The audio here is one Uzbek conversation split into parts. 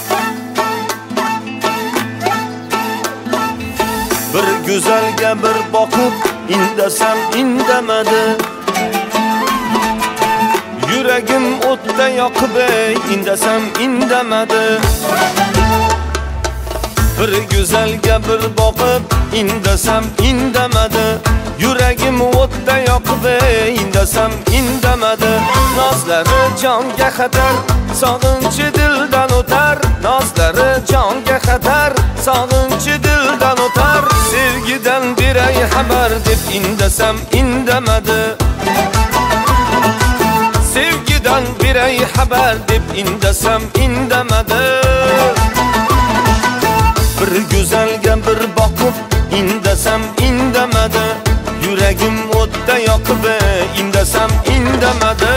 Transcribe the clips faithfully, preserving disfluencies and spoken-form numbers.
Bir go'zalga bir boqib indasam indamadi. Yuragim o'tda yoqib indasam indamadi. Bir go'zalga bir boqib indasam indamadi. Yuragim o'tda yoqib indasam indamadi. Nozlari jonga xatar, sog'inchi dildan o'tar. Nozlari jonga xatar, sog'inchi dildan o'tar. Sevgidan beray xabar deb indasam indamadi. Sevgidan beray xabar deb indasam indamadi. Bir go'zalga bir boqib indasam indamadi. Yuragim o'tda yoqib indasam indamadi.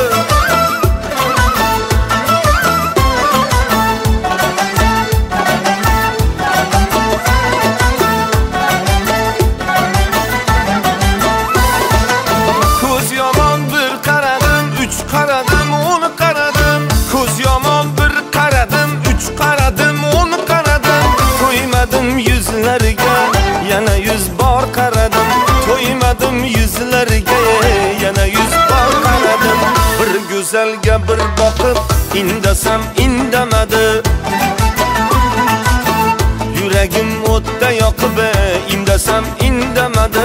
Ko'z yomon bir qaradim, uch qaradim, o'n qaradim. Ko'z yomon bir qaradim, uch qaradim, o'n qaradim. To'ymadim yuzlariga, yana yuz bor qaradim. To'ymadim yuzlariga, yana yuz bor qaradim. Bir go'zalga bir boqib indasam indamadi. Yuragim o'tda yoqib indasam indamadi.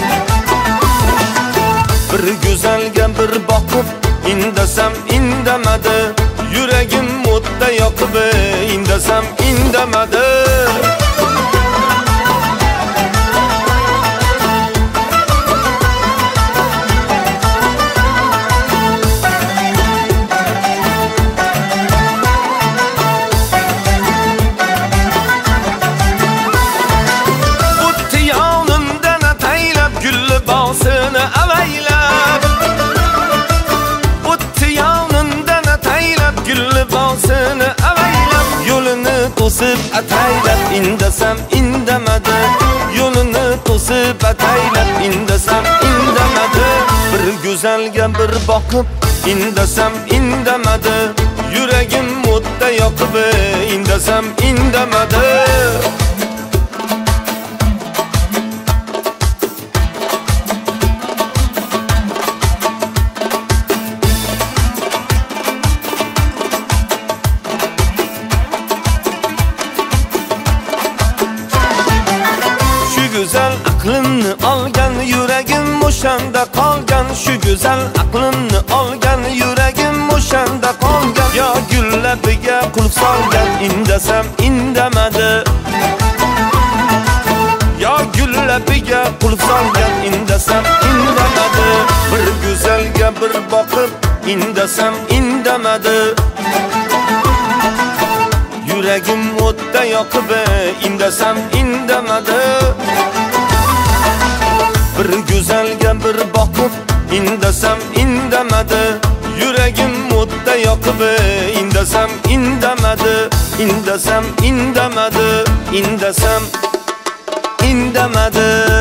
Bir go'zalga bir boqib indasam indamadi. Yuragim o'tda yoqib indasam indamadi. Libosini avaylab, o'tdi yonimdan ataylab, gul libosini avaylab, yo'lini to'sib ataylab indasam indamadi. Yo'lini to'sib ataylab indasam indamadi. Bir go'zalga bir boqib indasam indamadi. Yuragim o'tda yoqib indasam indamadi. Güzel aqlimni olgan, yuragim o'shanda qolgan. Shu go'zal aqlimni olgan, yuragim o'shanda qolgan. Yo gul labiga qulf solgan, indasam indamadi. Yo gul labiga qulf solgan, indasam indamadi. Bir go'zalga bir boqib indasam indamadi. Yuragim o'tda yoqib indasam indamadi. Bir go'zalga bir boqib indasam indamadi. Yuragim o'tda yoqib indasam indamadi. Indasam indamadi. Indasam indamadi.